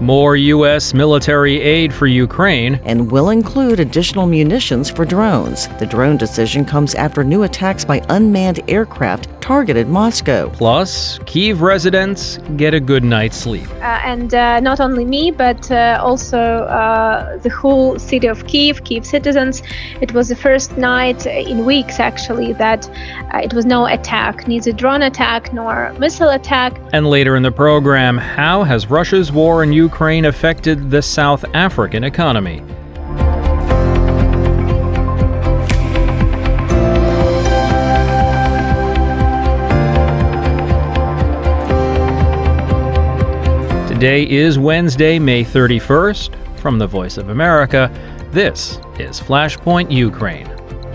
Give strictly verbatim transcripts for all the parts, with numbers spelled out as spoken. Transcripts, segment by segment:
More U S military aid for Ukraine. And will include additional munitions for drones. The drone decision comes after new attacks by unmanned aircraft targeted Moscow. Plus, Kyiv residents get a good night's sleep. Uh, and uh, not only me, but uh, also uh, the whole city of Kyiv, Kyiv citizens. It was the first night in weeks, actually, that uh, it was no attack, neither drone attack nor missile attack. And later in the program, how has Russia's war in Ukraine affected the South African economy? Today is Wednesday, May thirty-first. From the Voice of America, this is Flashpoint Ukraine.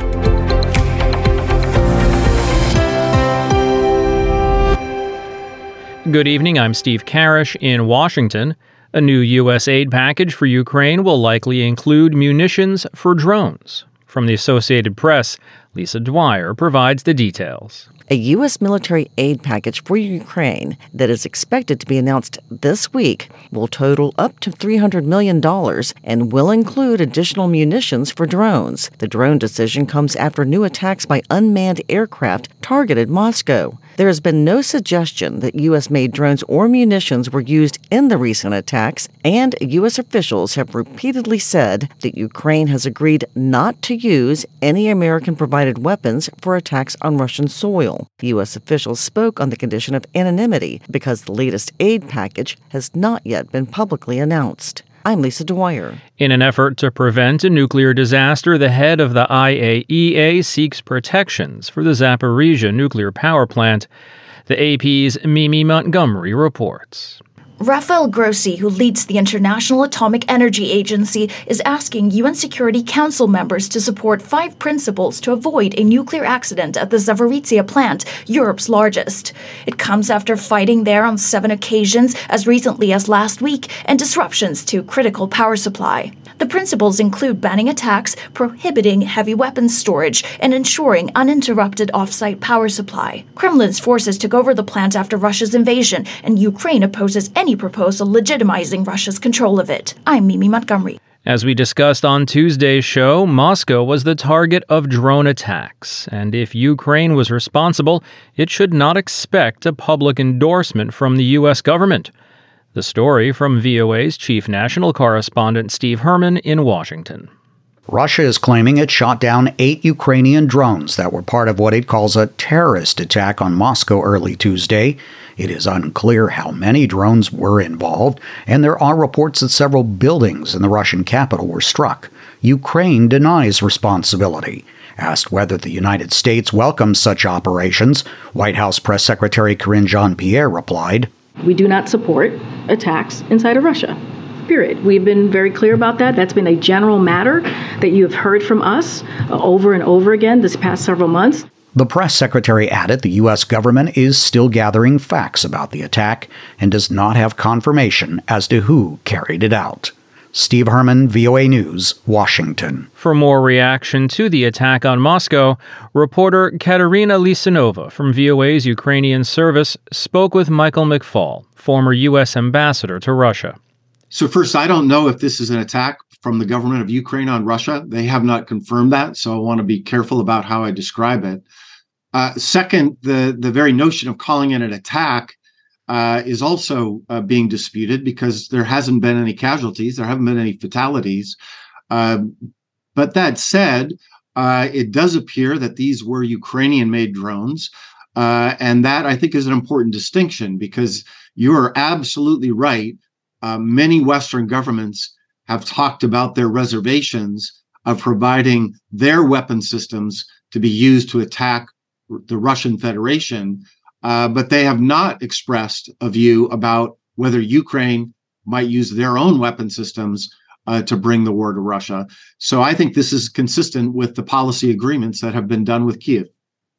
Good evening, I'm Steve Karish in Washington. A new U S aid package for Ukraine will likely include munitions for drones. From the Associated Press, Lisa Dwyer provides the details. A U S military aid package for Ukraine that is expected to be announced this week will total up to three hundred million dollars and will include additional munitions for drones. The drone decision comes after new attacks by unmanned aircraft targeted Moscow. There has been no suggestion that U S-made drones or munitions were used in the recent attacks, and U S officials have repeatedly said that Ukraine has agreed not to use any American-provided weapons for attacks on Russian soil. U S officials spoke on the condition of anonymity because the latest aid package has not yet been publicly announced. I'm Lisa Dwyer. In an effort to prevent a nuclear disaster, the head of the I A E A seeks protections for the Zaporizhzhia nuclear power plant. The A P's Mimi Montgomery reports. Rafael Grossi, who leads the International Atomic Energy Agency, is asking U N Security Council members to support five principles to avoid a nuclear accident at the Zaporizhzhia plant, Europe's largest. It comes after fighting there on seven occasions as recently as last week and disruptions to critical power supply. The principles include banning attacks, prohibiting heavy weapons storage, and ensuring uninterrupted off-site power supply. Kremlin's forces took over the plant after Russia's invasion, and Ukraine opposes any proposal legitimizing Russia's control of it. I'm Mimi Montgomery. As we discussed on Tuesday's show, Moscow was the target of drone attacks, and if Ukraine was responsible, it should not expect a public endorsement from the U S government. The story from V O A's chief national correspondent Steve Herman in Washington. Russia is claiming it shot down eight Ukrainian drones that were part of what it calls a terrorist attack on Moscow early Tuesday. It is unclear how many drones were involved, and there are reports that several buildings in the Russian capital were struck. Ukraine denies responsibility. Asked whether the United States welcomes such operations, White House Press Secretary Karine Jean-Pierre replied, "We do not support attacks inside of Russia. Period. We've been very clear about that. That's been a general matter that you have heard from us uh, over and over again this past several months." The press secretary added the U S government is still gathering facts about the attack and does not have confirmation as to who carried it out. Steve Herman, V O A News, Washington. For more reaction to the attack on Moscow, reporter Katerina Lisanova from V O A's Ukrainian service spoke with Michael McFaul, former U S ambassador to Russia. So first, I don't know if this is an attack from the government of Ukraine on Russia. They have not confirmed that, so I want to be careful about how I describe it. Uh, second, the, the very notion of calling it an attack uh, is also uh, being disputed because there hasn't been any casualties. There haven't been any fatalities. Uh, but that said, uh, it does appear that these were Ukrainian-made drones. Uh, and that, I think, is an important distinction because you are absolutely right. Uh, many Western governments have talked about their reservations of providing their weapon systems to be used to attack the Russian Federation, uh, but they have not expressed a view about whether Ukraine might use their own weapon systems uh, to bring the war to Russia. So I think this is consistent with the policy agreements that have been done with Kyiv.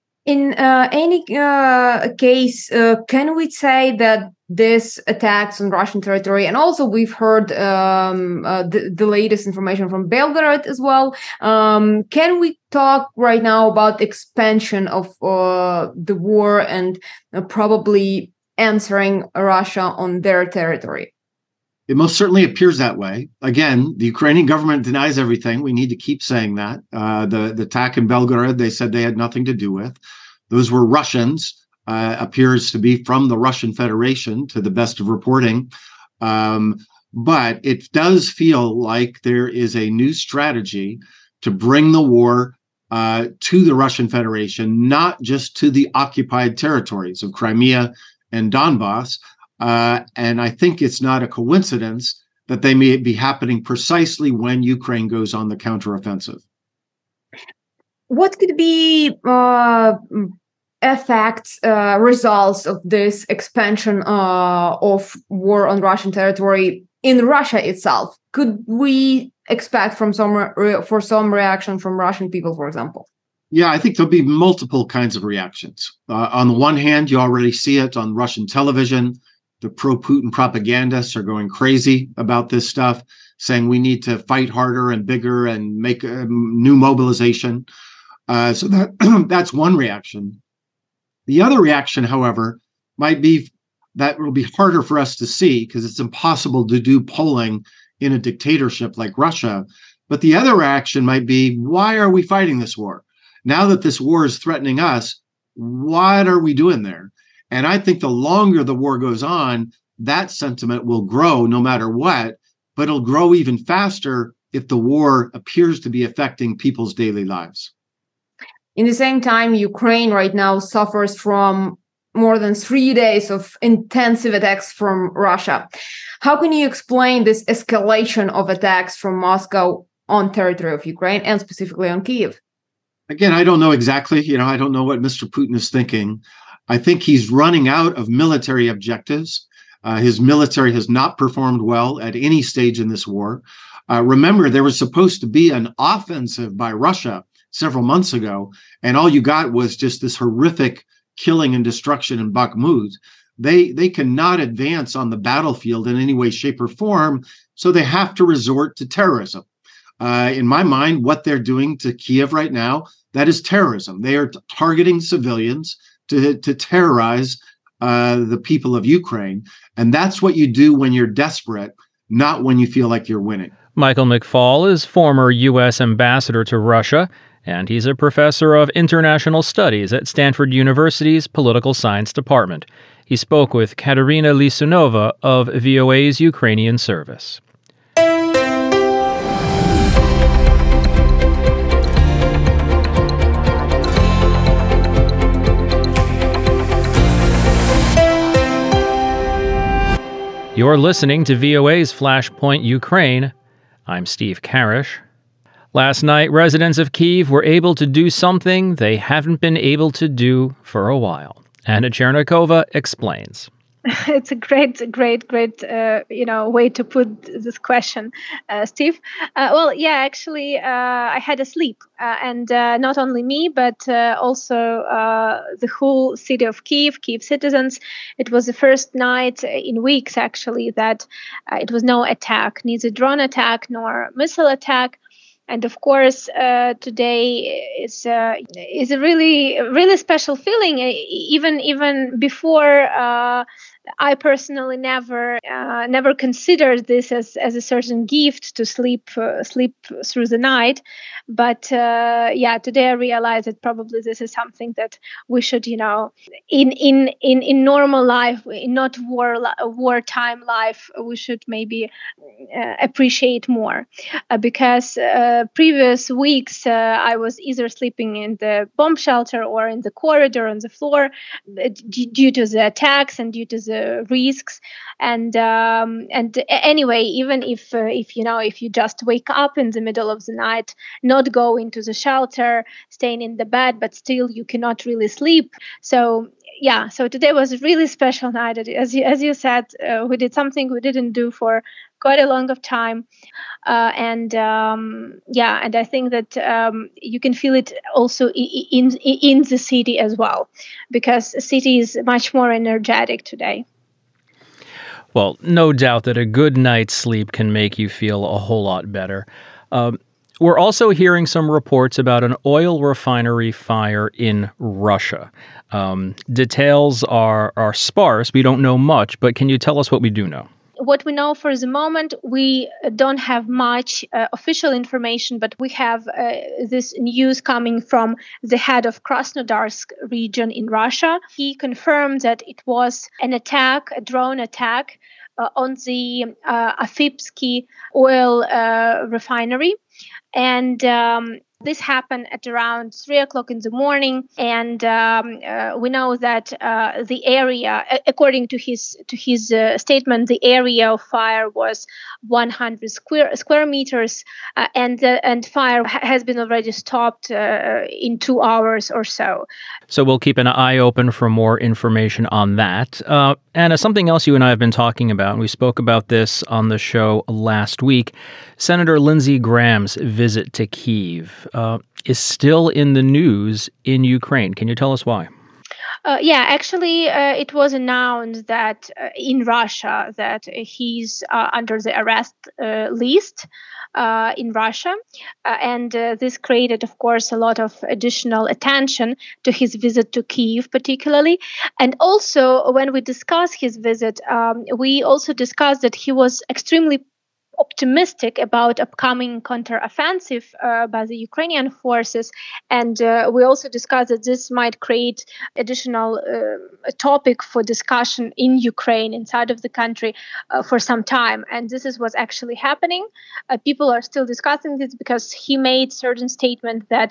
In uh, any uh, case, uh, can we say that this attacks on Russian territory, and also we've heard um, uh, the, the latest information from Belgorod as well, um, can we talk right now about expansion of uh, the war and uh, probably answering Russia on their territory? It most certainly appears that way. Again, the Ukrainian government denies everything. We need to keep saying that. Uh, the, the attack in Belgorod, they said they had nothing to do with. Those were Russians, uh, appears to be from the Russian Federation, to the best of reporting. Um, but it does feel like there is a new strategy to bring the war uh, to the Russian Federation, not just to the occupied territories of Crimea and Donbass. Uh, and I think it's not a coincidence that they may be happening precisely when Ukraine goes on the counteroffensive. What could be uh, effects, uh, results of this expansion uh, of war on Russian territory in Russia itself? Could we expect from some re- for some reaction from Russian people, for example? Yeah, I think there'll be multiple kinds of reactions. Uh, on the one hand, you already see it on Russian television. The pro-Putin propagandists are going crazy about this stuff, saying we need to fight harder and bigger and make a new mobilization. Uh, so that that's one reaction. The other reaction, however, might be that will be harder for us to see because it's impossible to do polling in a dictatorship like Russia. But the other reaction might be, why are we fighting this war? Now that this war is threatening us, what are we doing there? And I think the longer the war goes on, that sentiment will grow no matter what, but it'll grow even faster if the war appears to be affecting people's daily lives. In the same time, Ukraine right now suffers from more than three days of intensive attacks from Russia. How can you explain this escalation of attacks from Moscow on territory of Ukraine and specifically on Kyiv? Again, I don't know exactly. You know, I don't know what Mister Putin is thinking. I think he's running out of military objectives. Uh, his military has not performed well at any stage in this war. Uh, remember, there was supposed to be an offensive by Russia several months ago, and all you got was just this horrific killing and destruction in Bakhmut. They, they cannot advance on the battlefield in any way, shape, or form, so they have to resort to terrorism. Uh, in my mind, what they're doing to Kyiv right now, that is terrorism. They are t- targeting civilians to, to terrorize uh, the people of Ukraine. And that's what you do when you're desperate, not when you feel like you're winning. Michael McFaul is former U S ambassador to Russia, and he's a professor of international studies at Stanford University's Political Science Department. He spoke with Katerina Lisunova of V O A's Ukrainian service. You're listening to V O A's Flashpoint Ukraine. I'm Steve Karish. Last night, residents of Kyiv were able to do something they haven't been able to do for a while. Anna Chernikova explains. It's a great, great, great, uh, you know, way to put this question, uh, Steve. Uh, well, yeah, actually, uh, I had a sleep, uh, and uh, not only me, but uh, also uh, the whole city of Kyiv, Kyiv citizens. It was the first night in weeks, actually, that uh, it was no attack, neither drone attack nor missile attack. And of course, uh, today is uh, is a really, really special feeling. Even even before, uh, I personally never uh, never considered this as, as a certain gift to sleep uh, sleep through the night. But uh, yeah, today I realized that probably this is something that we should, you know, in in in, in normal life, in not war wartime life, we should maybe uh, appreciate more, uh, because. Uh, previous weeks, uh, I was either sleeping in the bomb shelter or in the corridor on the floor uh, d- due to the attacks and due to the risks. And um, and anyway, even if uh, if you know if you just wake up in the middle of the night, not go into the shelter, staying in the bed, but still you cannot really sleep. So. Yeah, so today was a really special night. As you, as you said, uh, we did something we didn't do for quite a long of time. Uh, and um, yeah, and I think that um, you can feel it also in, in in the city as well, because the city is much more energetic today. Well, no doubt that a good night's sleep can make you feel a whole lot better. Um, We're also hearing some reports about an oil refinery fire in Russia. Um, details are, are sparse. We don't know much, but can you tell us what we do know? what we know for the moment, we don't have much uh, official information, but we have uh, this news coming from the head of Krasnodarsk region in Russia. He confirmed that it was an attack, a drone attack, uh, on the uh, Afipsky oil uh, refinery. And um, this happened at around three o'clock in the morning, and um, uh, we know that uh, the area, according to his to his uh, statement, the area of fire was one hundred square square meters, uh, and uh, and fire ha- has been already stopped uh, in two hours or so. So we'll keep an eye open for more information on that. Uh, Anna, something else you and I have been talking about, and we spoke about this on the show last week. Senator Lindsey Graham's visit to Kyiv uh, is still in the news in Ukraine. Can you tell us why? Uh, yeah, actually, uh, it was announced that uh, in Russia that he's uh, under the arrest uh, list uh, in Russia. Uh, and uh, this created, of course, a lot of additional attention to his visit to Kyiv, particularly. And also, when we discussed his visit, um, we also discussed that he was extremely optimistic about upcoming counteroffensive uh, by the Ukrainian forces, and uh, we also discussed that this might create additional uh, topic for discussion in Ukraine, inside of the country, uh, for some time. And this is what's actually happening. Uh, people are still discussing this because he made certain statements that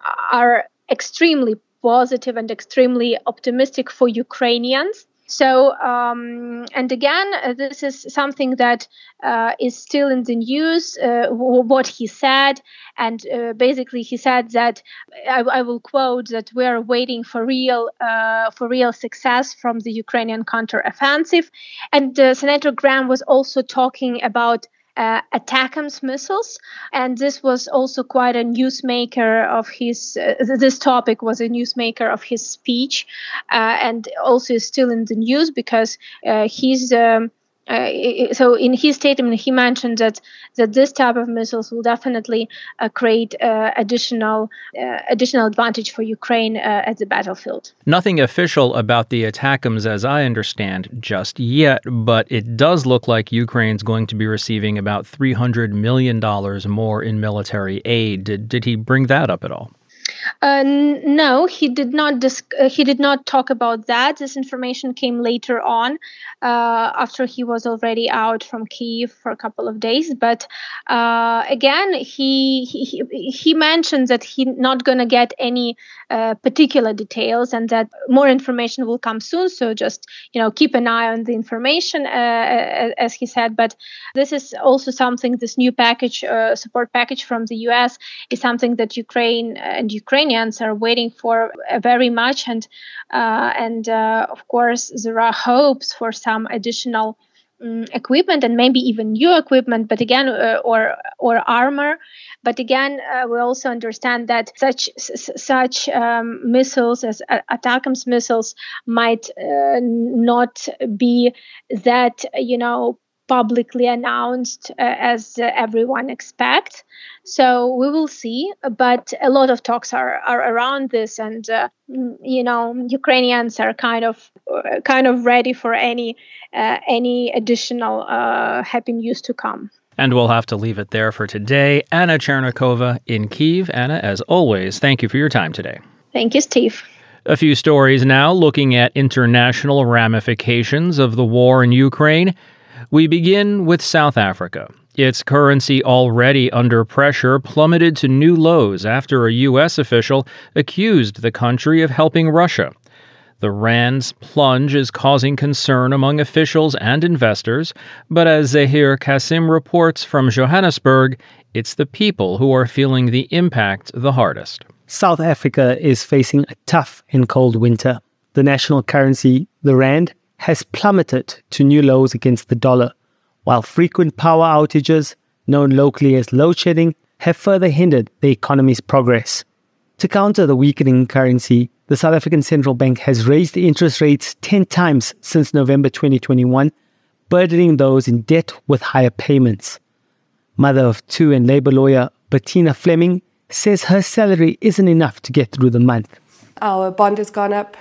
are extremely positive and extremely optimistic for Ukrainians. So, um, and again, uh, this is something that uh, is still in the news, uh, w- what he said. And uh, basically, he said that, I, I will quote, that we are waiting for real uh, for real success from the Ukrainian counteroffensive. And uh, Senator Graham was also talking about Uh, ATACMS missiles, and this was also quite a newsmaker of his. Uh, this topic was a newsmaker of his speech, uh, and also is still in the news because uh, he's. Um, Uh, so in his statement, he mentioned that that this type of missiles will definitely uh, create uh, additional uh, additional advantage for Ukraine uh, at the battlefield. Nothing official about the ATACMS, as I understand, just yet, but it does look like Ukraine's going to be receiving about three hundred million dollars more in military aid. Did, did he bring that up at all? Uh, n- no, he did not. Dis- uh, he did not talk about that. This information came later on, uh, after he was already out from Kyiv for a couple of days. But uh, again, he he he mentioned that he's not going to get any uh, particular details, and that more information will come soon. So just you know, keep an eye on the information, uh, as he said. But this is also something. This new package, uh, support package from the U S, is something that Ukraine and Ukrainians are waiting for uh, very much, and uh, and uh, of course there are hopes for some additional um, equipment and maybe even new equipment, but again, uh, or or armor. But again, uh, we also understand that such s- such um, missiles as uh, ATACMS missiles might uh, not be that you know publicly announced uh, as uh, everyone expects. So we will see, but a lot of talks are, are around this, and uh, you know, Ukrainians are kind of uh, kind of ready for any uh, any additional uh, happy news to come. And we'll have to leave it there for today. Anna Chernikova in Kyiv. Anna, as always, thank you for your time today. Thank you, Steve. A few stories now looking at international ramifications of the war in Ukraine. We begin with South Africa. Its currency, already under pressure, plummeted to new lows after a U S official accused the country of helping Russia. The rand's plunge is causing concern among officials and investors, but as Zahir Kasim reports from Johannesburg, it's the people who are feeling the impact the hardest. South Africa is facing a tough and cold winter. The national currency, the rand, has plummeted to new lows against the dollar, while frequent power outages, known locally as load shedding, have further hindered the economy's progress. To counter the weakening currency, the South African Central Bank has raised the interest rates ten times since November twenty twenty-one, burdening those in debt with higher payments. Mother of two and labor lawyer Bettina Fleming says her salary isn't enough to get through the month. Our bond has gone up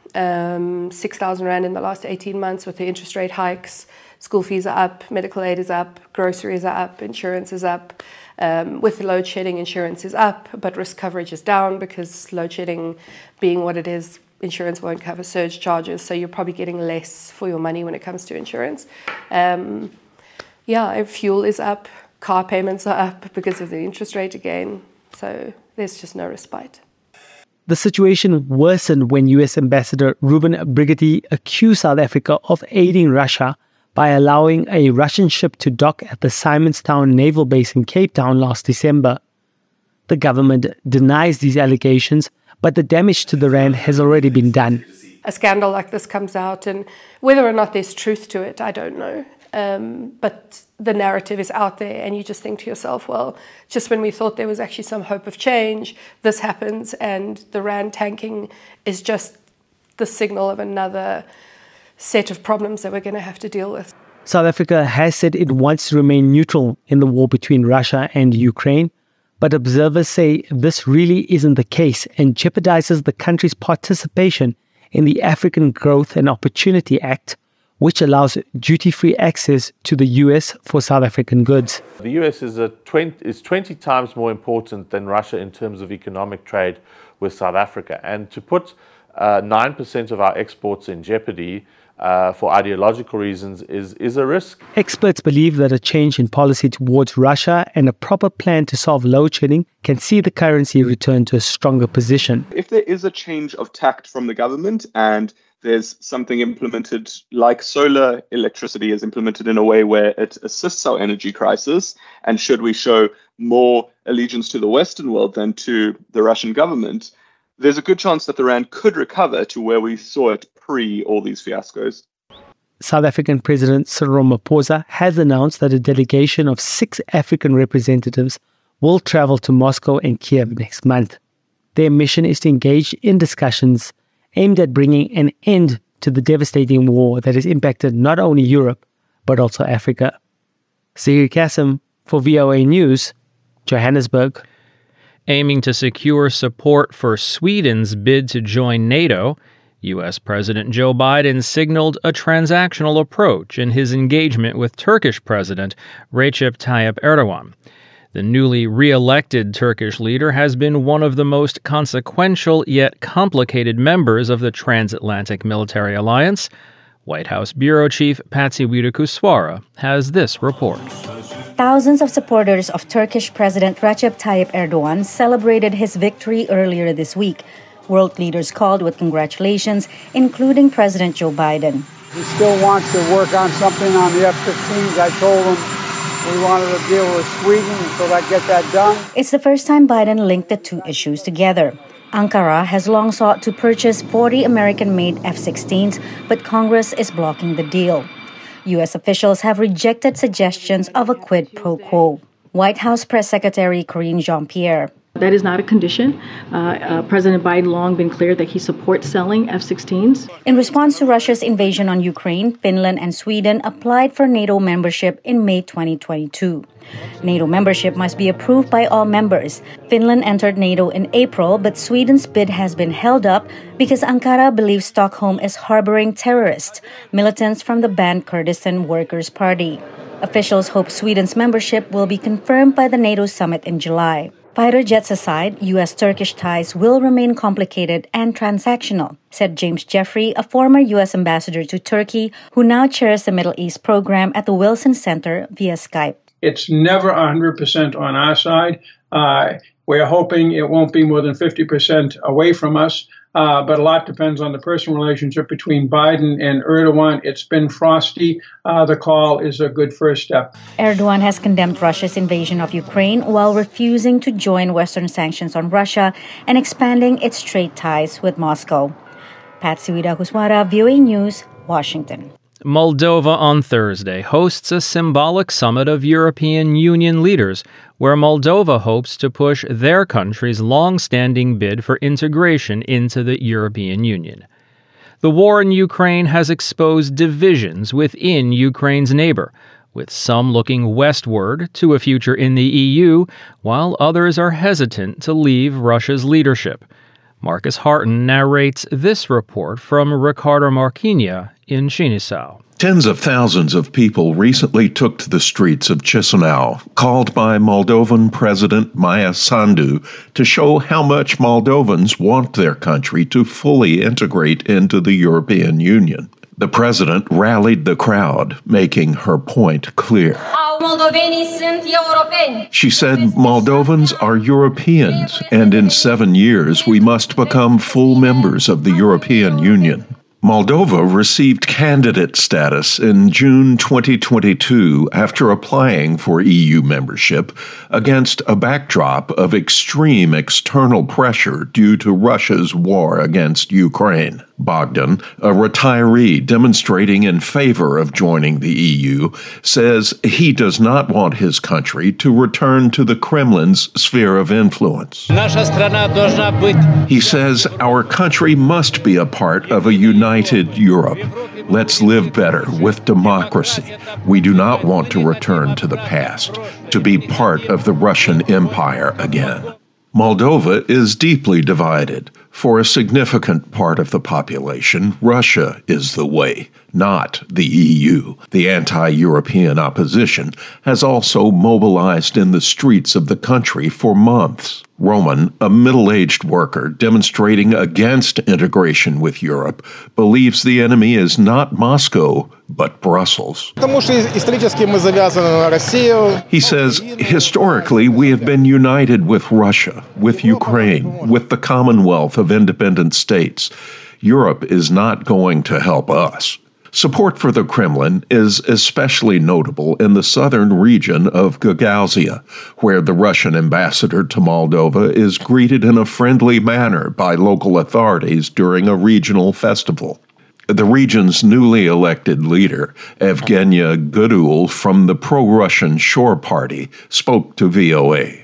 um, six thousand rand in the last eighteen months with the interest rate hikes. School fees are up, medical aid is up, groceries are up, insurance is up. Um, with load shedding, insurance is up, but risk coverage is down because load shedding being what it is, insurance won't cover surge charges, so you're probably getting less for your money when it comes to insurance. Um, yeah, fuel is up, car payments are up because of the interest rate again, so there's just no respite. The situation worsened when U S Ambassador Ruben Brigetti accused South Africa of aiding Russia by allowing a Russian ship to dock at the Simonstown naval base in Cape Town last December. The government denies these allegations, but the damage to the rand has already been done. A scandal like this comes out, and whether or not there's truth to it, I don't know. Um, but the narrative is out there, and you just think to yourself, well, just when we thought there was actually some hope of change, this happens, and the rand tanking is just the signal of another set of problems that we're going to have to deal with. South Africa has said it wants to remain neutral in the war between Russia and Ukraine, but observers say this really isn't the case and jeopardizes the country's participation in the African Growth and Opportunity Act, which allows duty-free access to the U S for South African goods. The U S is, a twenty, is twenty times more important than Russia in terms of economic trade with South Africa. And to put uh, nine percent of our exports in jeopardy uh, for ideological reasons is, is a risk. Experts believe that a change in policy towards Russia and a proper plan to solve load shedding can see the currency return to a stronger position. If there is a change of tact from the government and there's something implemented like solar electricity is implemented in a way where it assists our energy crisis, and should we show more allegiance to the Western world than to the Russian government, there's a good chance that the rand could recover to where we saw it pre all these fiascos. South African President Cyril Ramaphosa has announced that a delegation of six African representatives will travel to Moscow and Kiev next month. Their mission is to engage in discussions aimed at bringing an end to the devastating war that has impacted not only Europe, but also Africa. Zahir Kasim for V O A News, Johannesburg. Aiming to secure support for Sweden's bid to join NATO, U S President Joe Biden signaled a transactional approach in his engagement with Turkish President Recep Tayyip Erdogan. The newly re-elected Turkish leader has been one of the most consequential yet complicated members of the transatlantic military alliance. White House Bureau Chief Patsy Widakuswara has this report. Thousands of supporters of Turkish President Recep Tayyip Erdogan celebrated his victory earlier this week. World leaders called with congratulations, including President Joe Biden. He still wants to work on something on the F fifteens. I told him we wanted to deal with Sweden until I get that done. It's the first time Biden linked the two issues together. Ankara has long sought to purchase forty American-made F sixteens, but Congress is blocking the deal. U S officials have rejected suggestions of a quid pro quo. White House Press Secretary Karine Jean-Pierre. That is not a condition. Uh, uh, President Biden long been clear that he supports selling F sixteens. In response to Russia's invasion on Ukraine, Finland and Sweden applied for NATO membership in May twenty twenty-two. NATO membership must be approved by all members. Finland entered NATO in April, but Sweden's bid has been held up because Ankara believes Stockholm is harboring terrorists, militants from the banned Kurdistan Workers' Party. Officials hope Sweden's membership will be confirmed by the NATO summit in July. Fighter jets aside, U S-Turkish ties will remain complicated and transactional, said James Jeffrey, a former U S ambassador to Turkey who now chairs the Middle East program at the Wilson Center via Skype. It's never one hundred percent on our side. Uh, we're hoping it won't be more than fifty percent away from us, uh, but a lot depends on the personal relationship between Biden and Erdogan. It's been frosty. Uh, the call is a good first step. Erdogan has condemned Russia's invasion of Ukraine while refusing to join Western sanctions on Russia and expanding its trade ties with Moscow. Patsy Widakuswara, V O A News, Washington. Moldova on Thursday hosts a symbolic summit of European Union leaders, where Moldova hopes to push their country's long-standing bid for integration into the European Union. The war in Ukraine has exposed divisions within Ukraine's neighbor, with some looking westward to a future in the E U, while others are hesitant to leave Russia's leadership. Marcus Harton narrates this report from Ricardo Marquinhos in Chisinau. Tens of thousands of people recently took to the streets of Chisinau, called by Moldovan President Maia Sandu to show how much Moldovans want their country to fully integrate into the European Union. The president rallied the crowd, making her point clear. She said Moldovans are Europeans, and in seven years we must become full members of the European Union. Moldova received candidate status in June twenty twenty-two after applying for E U membership against a backdrop of extreme external pressure due to Russia's war against Ukraine. Bogdan, a retiree demonstrating in favor of joining the E U, says he does not want his country to return to the Kremlin's sphere of influence. He says our country must be a part of a united Europe. Let's live better with democracy. We do not want to return to the past, to be part of the Russian Empire again. Moldova is deeply divided. For a significant part of the population, Russia is the way, not the E U. The anti-European opposition has also mobilized in the streets of the country for months. Roman, a middle-aged worker demonstrating against integration with Europe, believes the enemy is not Moscow, but Brussels. He says, historically, we have been united with Russia, with Ukraine, with the Commonwealth of Independent States. Europe is not going to help us. Support for the Kremlin is especially notable in the southern region of Gagauzia, where the Russian ambassador to Moldova is greeted in a friendly manner by local authorities during a regional festival. The region's newly elected leader, Evgenia Gudul from the pro-Russian Shore Party, spoke to V O A.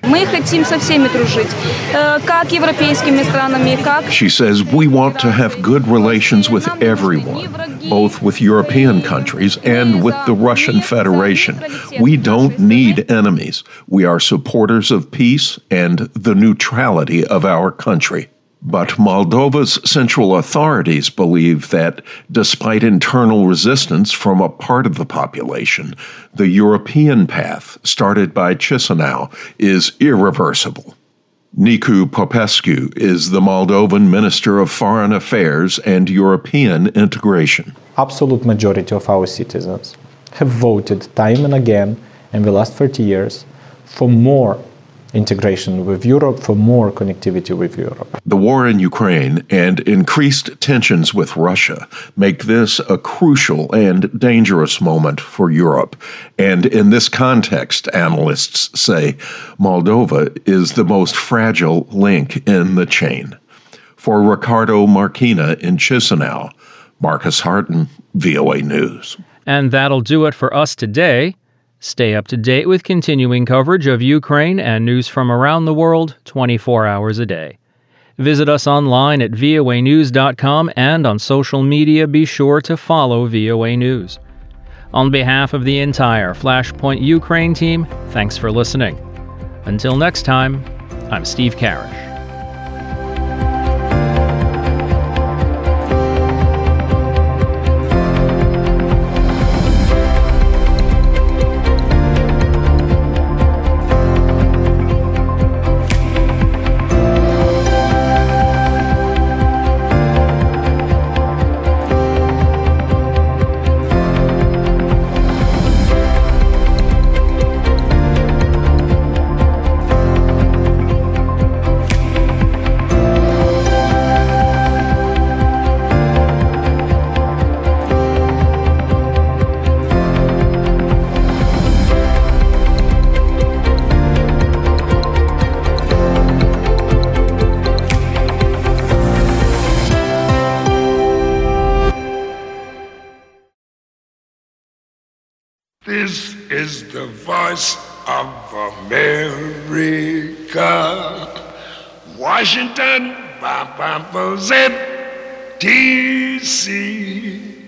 She says, we want to have good relations with everyone, both with European countries and with the Russian Federation. We don't need enemies. We are supporters of peace and the neutrality of our country. But Moldova's central authorities believe that, despite internal resistance from a part of the population, the European path, started by Chisinau, is irreversible. Nicu Popescu is the Moldovan Minister of Foreign Affairs and European Integration. Absolute majority of our citizens have voted time and again in the last thirty years for more integration with Europe, for more connectivity with Europe. The war in Ukraine and increased tensions with Russia make this a crucial and dangerous moment for Europe. And in this context, analysts say, Moldova is the most fragile link in the chain. For Ricardo Marquinhos in Chisinau, Marcus Harton, V O A News. And that'll do it for us today. Stay up to date with continuing coverage of Ukraine and news from around the world twenty-four hours a day. Visit us online at V O A news dot com and on social media be sure to follow V O A News. On behalf of the entire Flashpoint Ukraine team, thanks for listening. Until next time, I'm Steve Karish. This is the voice of America. Washington, Z, D C